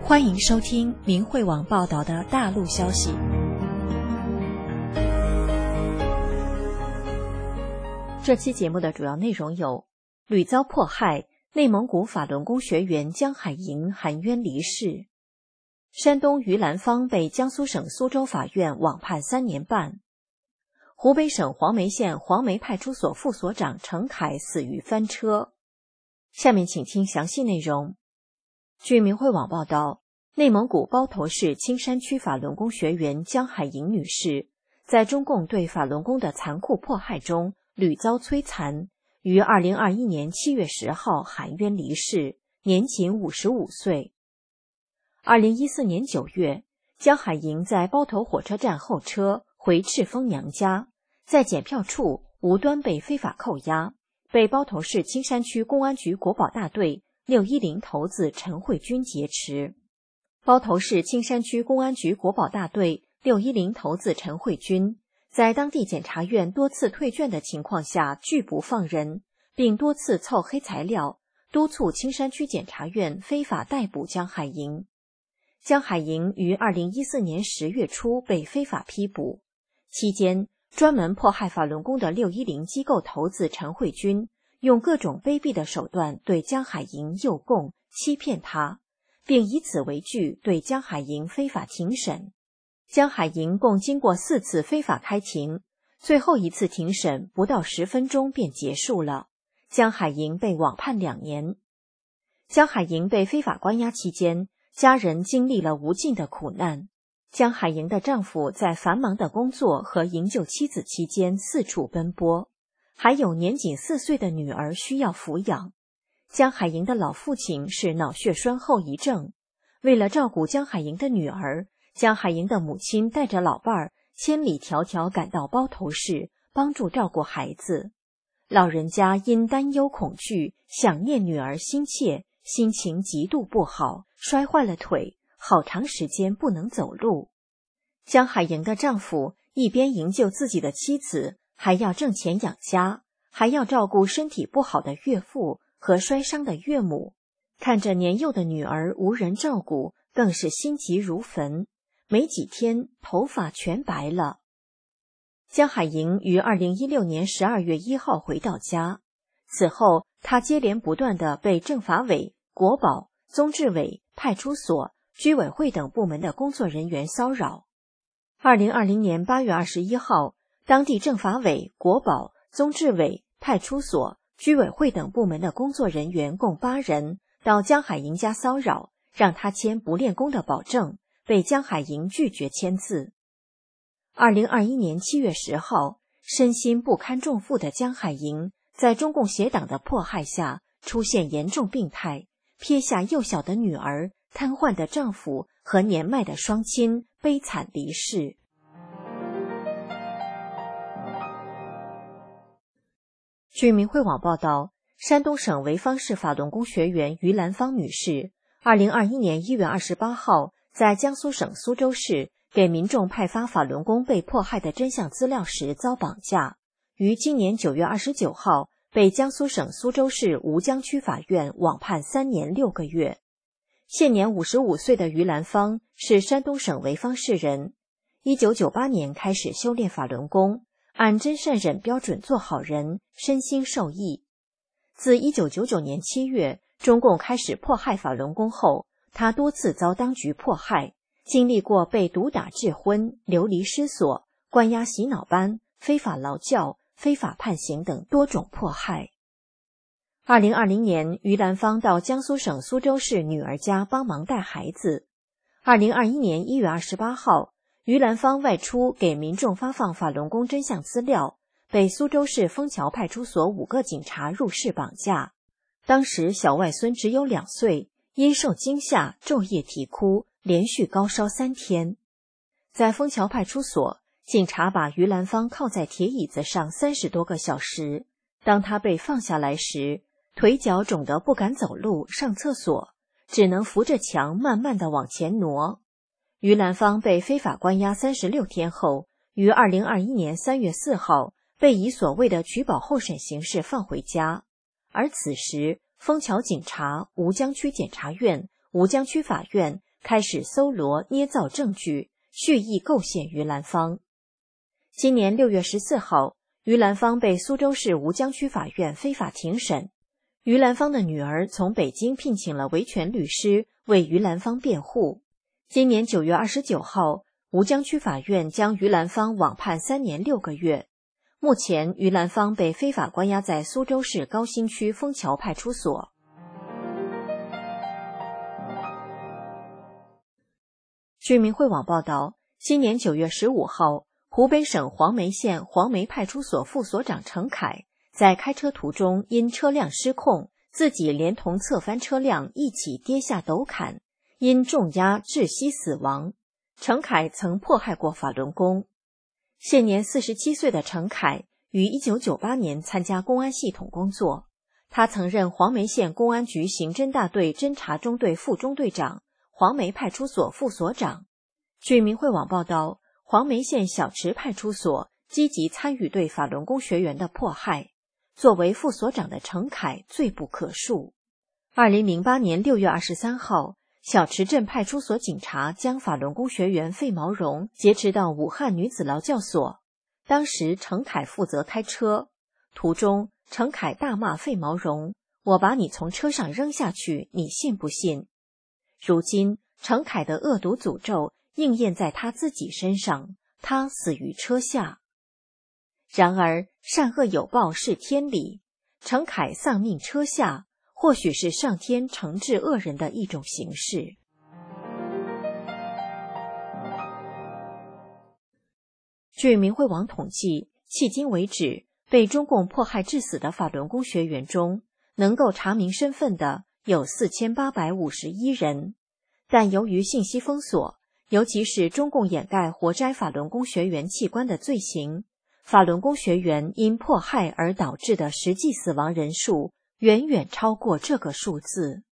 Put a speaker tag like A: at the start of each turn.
A: 欢迎收听明慧网报道的大陆消息。这期节目的主要内容有：屡遭迫害，内蒙古法轮功学员江海莹含冤离世；山东榆兰坊被江苏省苏州法院网判3年半；湖北省黄梅县黄梅派出所副所长程凯死于翻车。下面请听详细内容。据明慧网报道，内蒙古包头市青山区法轮功学员江海莹女士在中共对法轮功的残酷迫害中屡遭摧残，于2021年7月10号含冤离世，年仅55岁。2014年9月，江海莹在包头火车站候车回赤峰娘家，在检票处无端被非法扣押，被包头市青山区公安局国保大队610头子陈慧君劫持。包头市青山区公安局国保大队610头子陈慧君在当地检察院多次退卷的情况下拒不放人，并多次凑黑材料，督促青山区检察院非法逮捕江海莹。江海莹于2014年10月初被非法批捕，期间专门迫害法轮功的610机构头子陈慧君用各种卑鄙的手段对江海莹诱供，欺骗他，并以此为据对江海莹非法庭审。江海莹共经过4次非法开庭，最后一次庭审不到10分钟便结束了，江海莹被网判2年。江海莹被非法关押期间，家人经历了无尽的苦难。江海莹的丈夫在繁忙的工作和营救妻子期间四处奔波，还有年仅4岁的女儿需要抚养。江海莹的老父亲是脑血栓后遗症，为了照顾江海莹的女儿，江海莹的母亲带着老伴儿千里迢迢赶到包头市，帮助照顾孩子。老人家因担忧恐惧，想念女儿心切，心情极度不好，摔坏了腿，好长时间不能走路。江海莹的丈夫一边营救自己的妻子，还要挣钱养家，还要照顾身体不好的岳父和摔伤的岳母，看着年幼的女儿无人照顾，更是心急如焚，没几天头发全白了。江海莹于2016年12月1号回到家，此后她接连不断地被政法委、国保、综治委、派出所、居委会等部门的工作人员骚扰。2020年8月21号，当地政法委、国保、综治委、派出所、居委会等部门的工作人员共8人到江海莹家骚扰，让她签不练功的保证，被江海莹拒绝签字。2021年7月10号，身心不堪重负的江海莹在中共邪党的迫害下出现严重病态，撇下幼小的女儿、瘫痪的丈夫和年迈的双亲，悲惨离世。据明慧网报道，山东省潍坊市法轮功学员于兰芳女士2021年1月28号在江苏省苏州市给民众派发法轮功被迫害的真相资料时遭绑架，于今年9月29号被江苏省苏州市吴江区法院网判3年6个月。现年55岁的于兰芳是山东省潍坊市人，1998年开始修炼法轮功，按真善忍标准做好人，身心受益。自1999年7月中共开始迫害法轮功后，他多次遭当局迫害，经历过被毒打致昏、流离失所、关押洗脑班、非法劳教、非法判刑等多种迫害。2020年，于兰芳到江苏省苏州市女儿家帮忙带孩子。2021年1月28号，于兰芳外出给民众发放法轮功真相资料，被苏州市枫桥派出所5个警察入室绑架。当时小外孙只有2岁，因受惊吓昼夜啼哭，连续高烧3天。在枫桥派出所，警察把于兰芳靠在铁椅子上30多个小时，当他被放下来时，腿脚肿得不敢走路、上厕所，只能扶着墙慢慢地往前挪。于兰芳被非法关押36天后，于2021年3月4号被以所谓的取保候审形式放回家。而此时，枫桥警察、吴江区检察院、吴江区法院开始搜罗捏造证据，蓄意构陷于兰芳。今年6月14号，于兰芳被苏州市吴江区法院非法庭审。于兰芳的女儿从北京聘请了维权律师为于兰芳辩护。今年9月29号，吴江区法院将于兰芳网判3年6个月。目前，于兰芳被非法关押在苏州市高新区枫桥派出所。据明慧网报道，今年9月15号，湖北省黄梅县黄梅派出所副所长程凯在开车途中因车辆失控，自己连同侧翻车辆一起跌下陡坎，因重压窒息死亡。程凯曾迫害过法轮功。现年47岁的程凯于1998年参加公安系统工作，他曾任黄梅县公安局刑侦大队侦查中队副中队长、黄梅派出所副所长。据明慧网报道，黄梅县小池派出所积极参与对法轮功学员的迫害，作为副所长的程凯罪不可恕。2008年6月23号，小池镇派出所警察将法轮功学员费毛荣劫持到武汉女子劳教所，当时程凯负责开车，途中程凯大骂费毛荣：“我把你从车上扔下去，你信不信？”如今程凯的恶毒诅咒应验在他自己身上，他死于车下。然而善恶有报是天理，程凯丧命车下，或许是上天惩治恶人的一种形式。据明慧网统计，迄今为止，被中共迫害致死的法轮功学员中，能够查明身份的有4851人，但由于信息封锁，尤其是中共掩盖活摘法轮功学员器官的罪行，法轮功学员因迫害而导致的实际死亡人数远远超过这个数字。